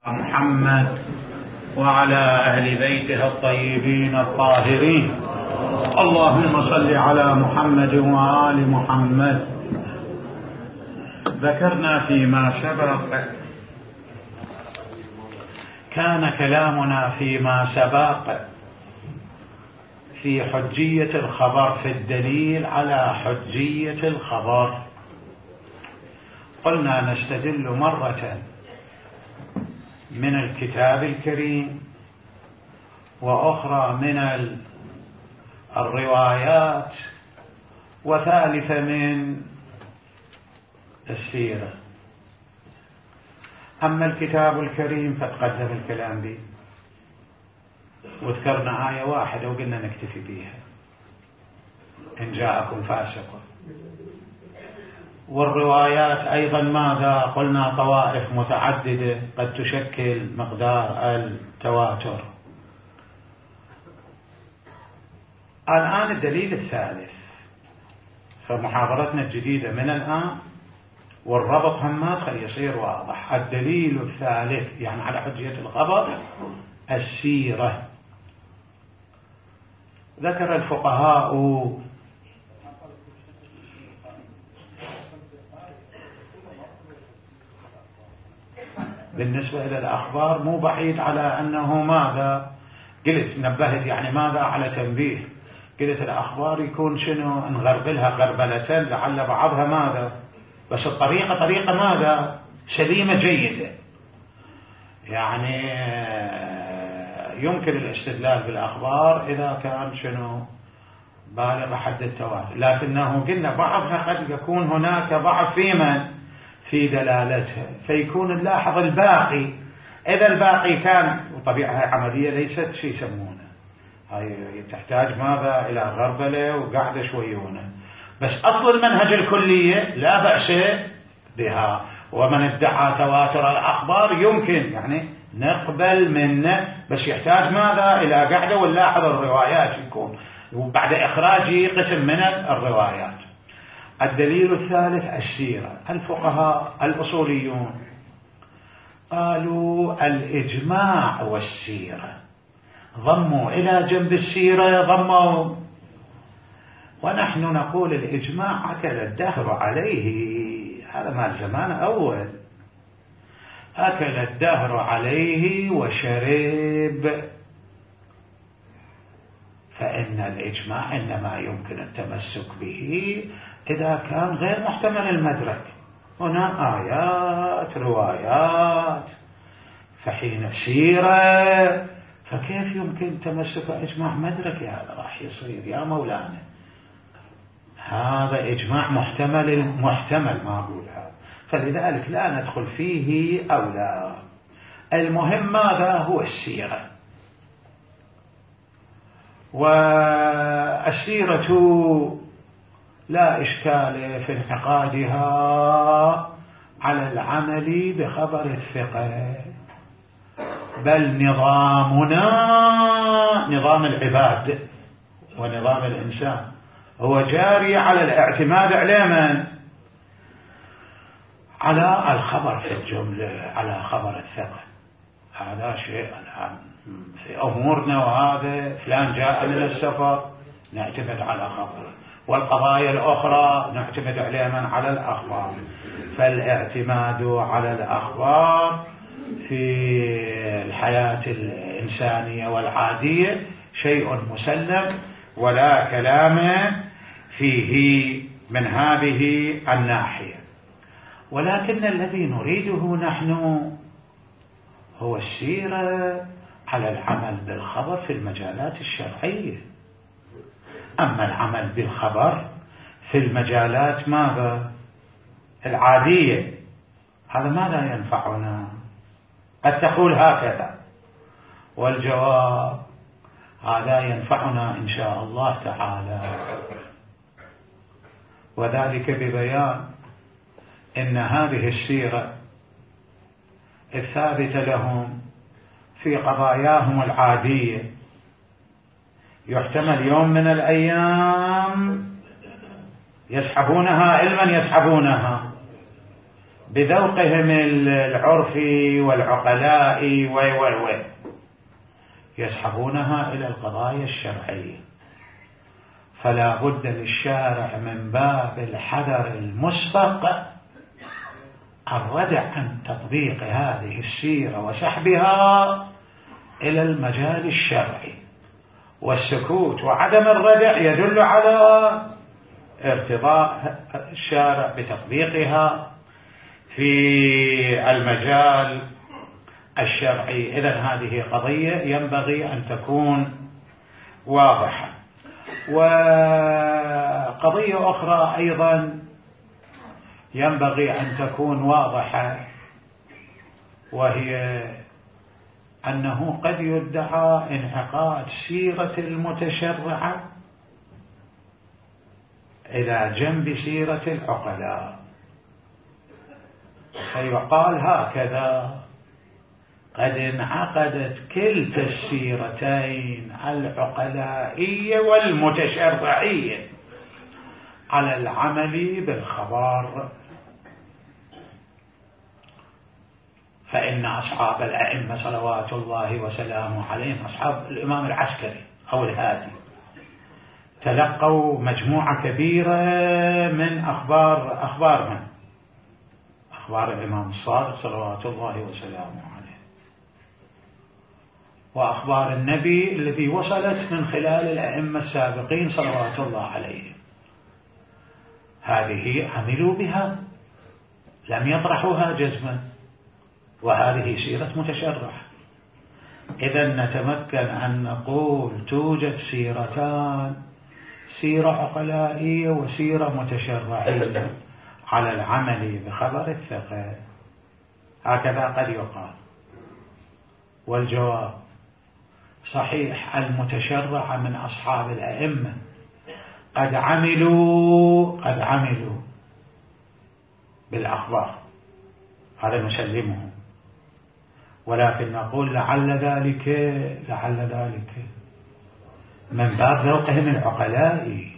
محمد وعلى أهل بيته الطيبين الطاهرين. اللهم صل على محمد وآل محمد. ذكرنا فيما سبق، كان كلامنا فيما سبق في حجية الخبر، في الدليل على حجية الخبر. قلنا نستدل مرة من الكتاب الكريم، وأخرى من الروايات، وثالثة من السيرة. أما الكتاب الكريم فتقدم الكلام به، وذكرنا آية واحدة وقلنا نكتفي بها: إن جاءكم فاسق. والروايات أيضا ماذا قلنا؟ طوائف متعددة قد تشكل مقدار التواتر. الآن الدليل الثالث، فمحاضرتنا الجديدة من الآن والربط هم خلي يصير واضح. الدليل الثالث يعني على حجية الخبر السيرة. ذكر الفقهاء بالنسبة إلى الأخبار مو بعيد على أنه ماذا قلت، نبهت يعني ماذا على تنبيه. قلت الأخبار يكون شنو؟ نغربلها غربلة لعل بعضها ماذا، بس الطريقة طريقة ماذا سليمة جيدة، يعني يمكن الاستدلال بالأخبار إذا كان شنو بالغ حد التواتر. لكنه قلنا بعضها قد يكون هناك ضعف في من في دلالتها، فيكون نلاحظ الباقي. إذا الباقي كان، وطبيعة عملية ليست شيء يسمونه، هاي تحتاج ماذا إلى غربلة وقاعدة شويونه، بس أصل المنهج الكلية لا بأس بها. ومن ادعى تواتر الأخبار يمكن يعني نقبل منه، بس يحتاج ماذا إلى قاعدة، ونلاحظ الروايات يكون، وبعد إخراج قسم من الروايات. الدليل الثالث السيرة. الفقهاء الأصوليون قالوا الإجماع والسيرة، ضموا إلى جنب السيرة ضموا، ونحن نقول الإجماع أكل الدهر عليه، هذا مال زمان أول، أكل الدهر عليه وشرب. فإن الإجماع إنما يمكن التمسك به إذا كان غير محتمل المدرك. هنا آيات روايات، فحين السيرة فكيف يمكن تمسك إجماع مدركي؟ هذا راح يصير يا مولانا، هذا إجماع محتمل ما أقولها، فلذلك لا ندخل فيه أو لا. المهم ماذا هو السيرة. والسيرة لا إشكال في انعقادها على العمل بخبر الثقة، بل نظامنا نظام العباد ونظام الإنسان هو جاري على الاعتماد على من؟ على الخبر في الجملة، على خبر الثقة. هذا شيء الآن في أمورنا، وهذا فلان جاء من السفر نعتمد على خبره، والقضايا الأخرى نعتمد عليها من؟ على الأخبار. فالاعتماد على الأخبار في الحياة الإنسانية والعادية شيء مسلم ولا كلام فيه من هذه الناحية. ولكن الذي نريده نحن هو السيرة على العمل بالخبر في المجالات الشرعية. أما العمل بالخبر في المجالات ماذا العادية، هذا ماذا ينفعنا؟ قد تقول هكذا، والجواب هذا ينفعنا إن شاء الله تعالى، وذلك ببيان إن هذه السيرة الثابتة لهم في قضاياهم العادية يحتمل يوم من الأيام يسحبونها علما، يسحبونها بذوقهم العرفي والعقلاء يسحبونها إلى القضايا الشرعية. فلا بد للشارع من باب الحذر المسبق الردع عن تطبيق هذه السيرة وسحبها إلى المجال الشرعي، والسكوت وعدم الردع يدل على ارتضاء الشارع بتطبيقها في المجال الشرعي. إذن هذه قضية ينبغي أن تكون واضحة. وقضية أخرى أيضا ينبغي أن تكون واضحة، وهي أنه قد يدعى انعقاد سيرة المتشرعة إلى جنب سيرة العقلاء، فيقال هكذا: قد انعقدت كلتا السيرتين العقلائية والمتشرعية على العمل بالخبر، فإن أصحاب الأئمة صلوات الله وسلامه عليهم، أصحاب الإمام العسكري أو الهادي، تلقوا مجموعة كبيرة من أخبار من؟ أخبار الإمام الصادق صلوات الله وسلامه عليه، وأخبار النبي التي وصلت من خلال الأئمة السابقين صلوات الله عليهم. هذه عملوا بها، لم يطرحوها جزما، وهذه سيرة متشرع. إذن نتمكن أن نقول توجد سيرتان: سيرة عقلائية وسيرة متشرعية على العمل بخبر الثقة. هكذا قد يقال. والجواب: صحيح، المتشرع من أصحاب الأئمة قد عملوا بالأخبار، هذا نسلمه، ولكن نقول لعل ذلك من باب ذوقهم العقلائي،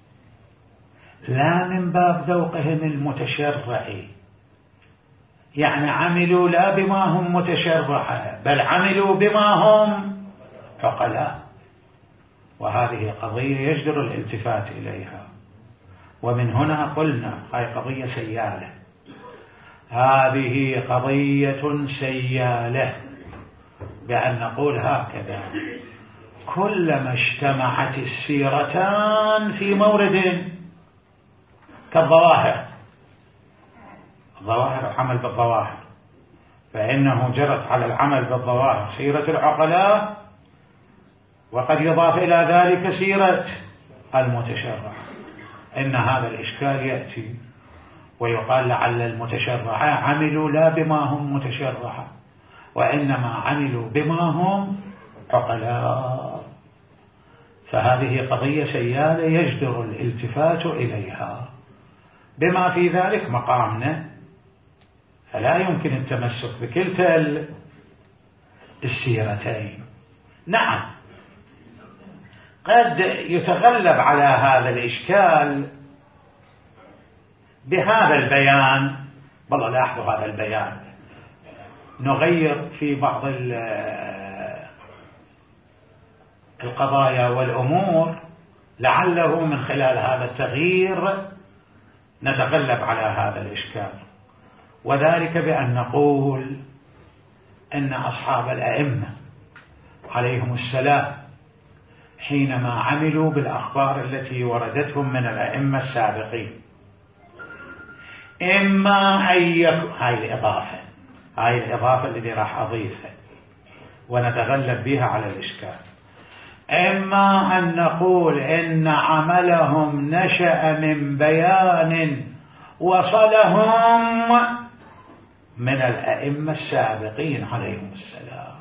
لا من باب ذوقهم المتشرعي. يعني عملوا لا بما هم متشرعة، بل عملوا بما هم عقلاء، وهذه قضية يجدر الالتفات إليها. ومن هنا قلنا هذه قضية سيالة، هذه قضية سيالة، بأن نقول هكذا: كلما اجتمعت السيرتان في مورد كالظواهر، العمل بالظواهر، فإنه جرت على العمل بالظواهر سيرة العقلاء، وقد يضاف إلى ذلك سيرة المتشرع. إن هذا الإشكال يأتي ويقال لعل المتشرع عملوا لا بما هم متشرع، وإنما عملوا بما هم عقلاء. فهذه قضية سيالة يجدر الالتفات إليها، بما في ذلك مقامنا، فلا يمكن التمسك بكلتا السيرتين. نعم، قد يتغلب على هذا الإشكال بهذا البيان. والله لاحظوا هذا البيان، نغير في بعض القضايا والأمور، لعله من خلال هذا التغيير نتغلب على هذا الإشكال، وذلك بأن نقول إن أصحاب الأئمة عليهم السلام حينما عملوا بالأخبار التي وردتهم من الأئمة السابقين، إما أن يكون هاي الإضافة التي راح أضيفها ونتغلب بها على الإشكال، إما أن نقول إن عملهم نشأ من بيان وصلهم من الأئمة السابقين عليهم السلام،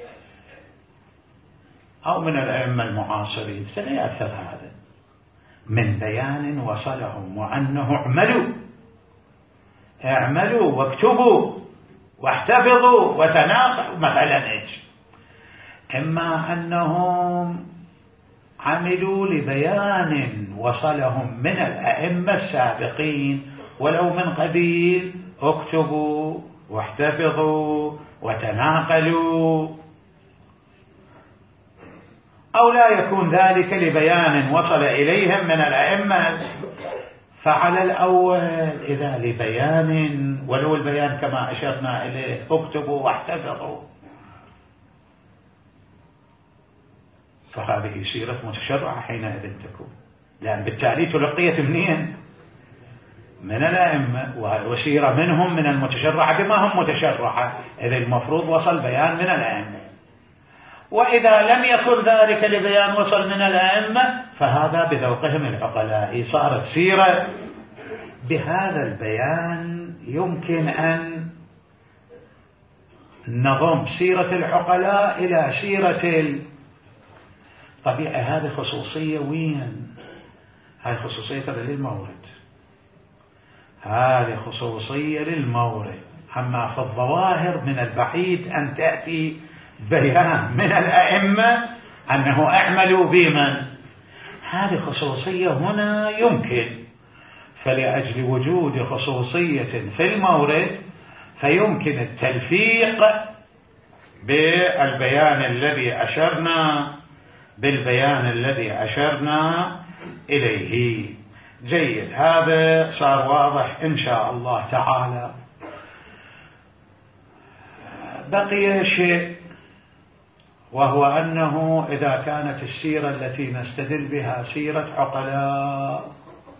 أو من الأئمة المعاصرين، سيأثر هذا من بيان وصلهم، وأنه اعملوا واكتبوا واحتفظوا وتناقلوا مثلا. إما أنهم عملوا لبيان وصلهم من الأئمة السابقين ولو من قبيل اكتبوا واحتفظوا وتناقلوا، أو لا يكون ذلك لبيان وصل إليهم من الأئمة، فعلى الأول إذا لبيان ولو البيان كما أشرنا إليه اكتبوا واحتفظوا، فهذه سيرة متشرعة حينئذ تكون، لأن بالتالي تلقيت منين؟ من الأئمة، وسيرة منهم من المتشرعة بما هم متشرعة، إذ المفروض وصل بيان من الأئمة. وإذا لم يكن ذلك لبيان وصل من الأئمة فهذا بذوقهم العقلاء، صارت سيرة بهذا البيان. يمكن أن نضم سيرة العقلاء إلى سيرة الطبيعة. هذه خصوصية وين؟ هذه خصوصية للمورد، هذه خصوصية للمورد. أما في الظواهر من البعيد أن تأتي بيان من الأئمة أنه اعملوا بمن، هذه خصوصية هنا يمكن. فلأجل وجود خصوصية في المورد فيمكن التلفيق بالبيان الذي أشرنا إليه. جيد، هذا صار واضح إن شاء الله تعالى. بقي شيء، وهو أنه إذا كانت السيرة التي نستدل بها سيرة عقلاء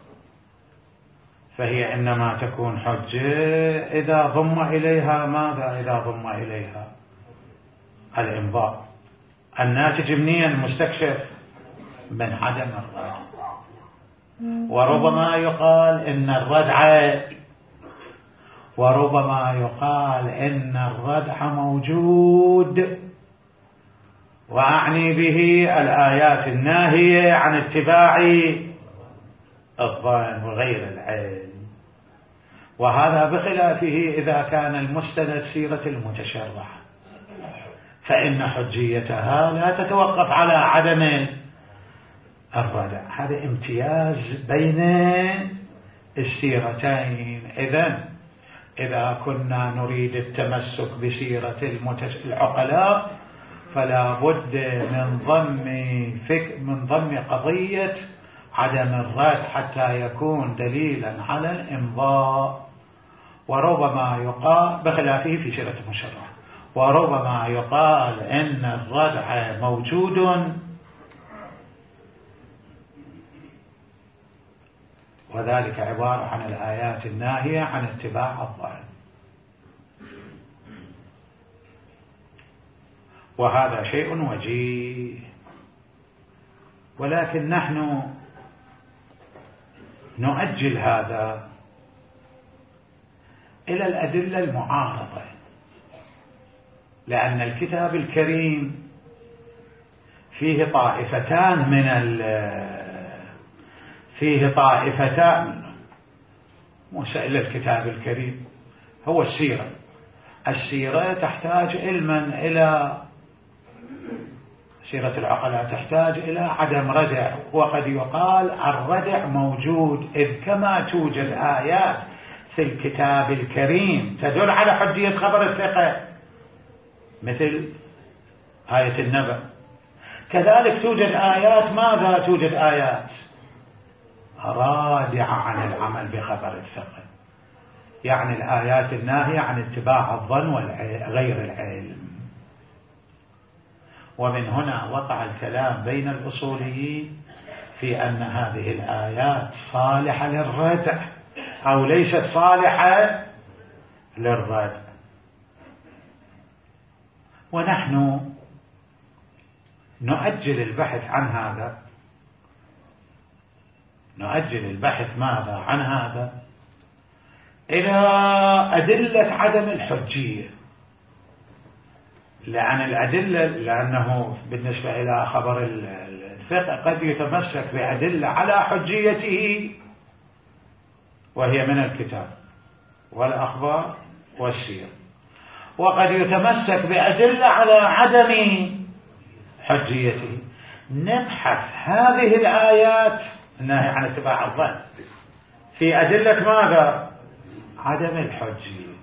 فهي إنما تكون حجة إذا ضم إليها ماذا؟ إذا ضم إليها الإمضاء الناتج منين؟ المستكشف من عدم الردع. وربما يقال إن الردع موجود، وأعني به الآيات الناهية عن اتباع الظن وغير العلم، وهذا بخلافه إذا كان المستند سيرة المتشرع، فإن حجيتها لا تتوقف على عدم الردع. هذا امتياز بين السيرتين. إذا كنا نريد التمسك بسيرة العقلاء فلا بد من ضم قضية عدم الرد حتى يكون دليلا على الإمضاء. وربما يقال بخلافه في سيرة المشرع، وربما يقال إن الردع موجود، وذلك عبارة عن الآيات الناهية عن اتباع الظن. وهذا شيء وجيه، ولكن نحن نؤجل هذا إلى الأدلة المعارضة، لأن الكتاب الكريم فيه طائفتان مسائل الكتاب الكريم هو السيرة تحتاج علما إلى سيرة العقلاء، تحتاج إلى عدم ردع، وقد يقال الردع موجود، إذ كما توجد آيات في الكتاب الكريم تدل على حجية خبر الثقة مثل آية النبأ، كذلك توجد آيات توجد آيات رادعة عن العمل بخبر الثقة، يعني الآيات الناهية عن اتباع الظن وغير العلم. ومن هنا وقع الكلام بين الأصوليين في أن هذه الآيات صالحة للردع أو ليست صالحة للردع. ونحن نؤجل البحث عن هذا، عن هذا إلى أدلة عدم الحجية، لأنه بالنسبة إلى خبر الثقة قد يتمسك بأدلة على حجيته وهي من الكتاب والأخبار والسير، وقد يتمسك بأدلة على عدم حجيته. نبحث هذه الآيات الناهية عن اتباع الظن في أدلة ماذا؟ عدم الحجية،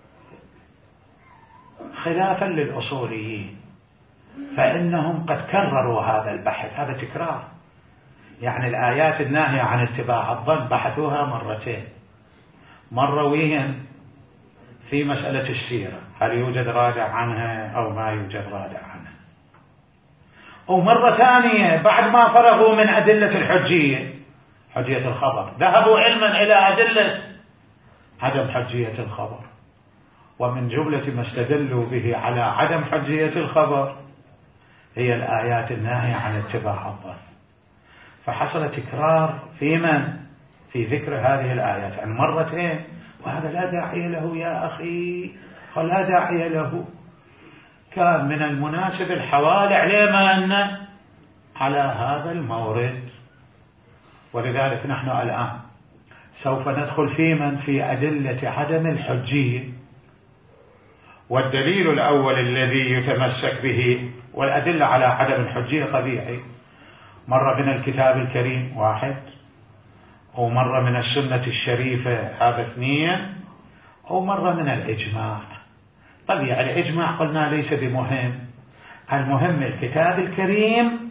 خلافا للأصوليين، فإنهم قد كرروا هذا البحث، هذا تكرار. يعني الآيات الناهية عن اتباع الظن بحثوها مرتين، مرة وين في مسألة السيرة، هل يوجد رادع عنها أو ما يوجد رادع عنها، ومرة ثانية بعد ما فرغوا من أدلة الحجية، حجية الخبر، ذهبوا علما إلى أدلة عدم حجية الخبر. ومن جملة ما استدلوا به على عدم حجية الخبر هي الآيات الناهية عن اتباع الظن. فحصل تكرار في من؟ في ذكر هذه الآيات عن مرتين، وهذا لا داعي له يا أخي، لا داعي له. كان من المناسب الحوال علينا على هذا المورد. ولذلك نحن الآن سوف ندخل في أدلة عدم الحجية. والدليل الأول الذي يتمسك به، والأدلة على عدم الحجية طبيعي، مرة من الكتاب الكريم واحد، ومرة من السنة الشريفة هذا اثنين، ومرة من الإجماع. طبيعي الإجماع قلنا ليس بمهم، المهم الكتاب الكريم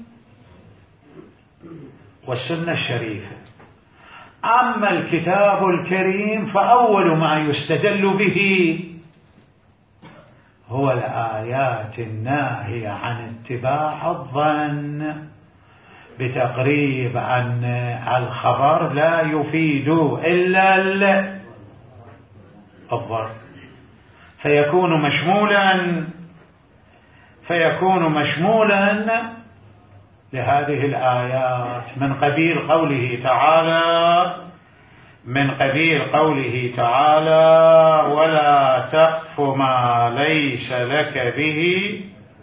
والسنة الشريفة. أما الكتاب الكريم فأول ما يستدل به هو الآيات الناهية عن اتباع الظن، بتقريب أن الخبر لا يفيد إلا الظن، فيكون مشمولا لهذه الآيات، من قبيل قوله تعالى ولا تقف ما ليس لك به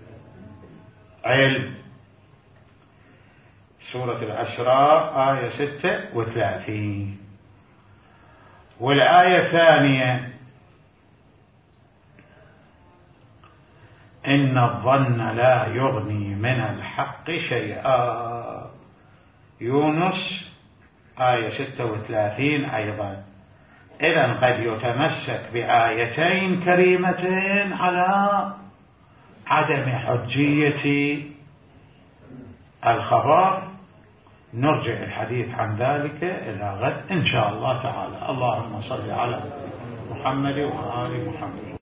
علم، سورة الأسراء آية 36. والآية الثانية إن الظن لا يغني من الحق شيئا، يونس آية 36 أيضا. إذن قد يتمسك بآيتين كريمتين على عدم حجية الخبر. نرجع الحديث عن ذلك إلى غد إن شاء الله تعالى. اللهم صل على محمد وآل محمد.